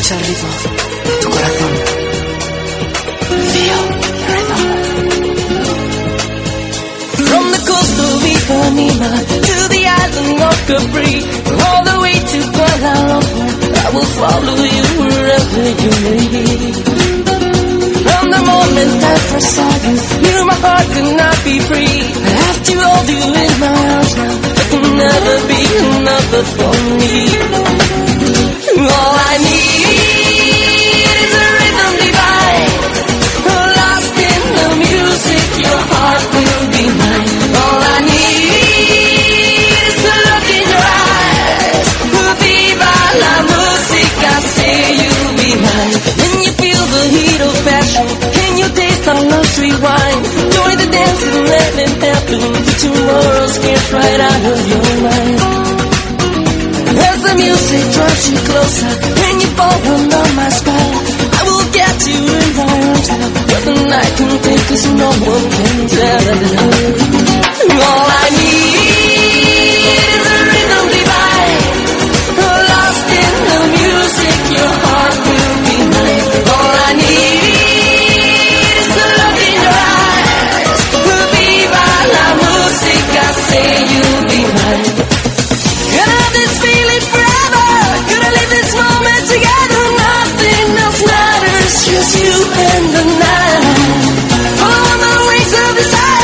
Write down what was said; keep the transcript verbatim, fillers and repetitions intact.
Escucha el ritmo, tu corazón. Feel the rhythm. From the coast of Ipanema to the island of Capri, all the way to Kuala Lumpur, I will follow you wherever you may be. From the moment I first saw you, knew my heart could not be free. I have to hold you in my arms now. There can never be another for me. All I need is a rhythm divine. Lost in the music, your heart will be mine. All I need is to look in your eyes. Viva la música, say you'll be mine. When you feel the heat of passion, can you taste our luxury wine? Join the dance and let it happen. Tomorrow scares right out of your mind. As the music draws you closer, when you fall under my spell, I will get you in my arms now. But the night can take us, no one can tell. All I need is a rhythm divine. Lost in the music, your heart will be mine. All I need is to look in your eyes. Viva la música, say you'll be mine. Gonna have this feeling forever. Gonna live this moment together. Nothing else matters, just you and the night. Follow the wings of desire.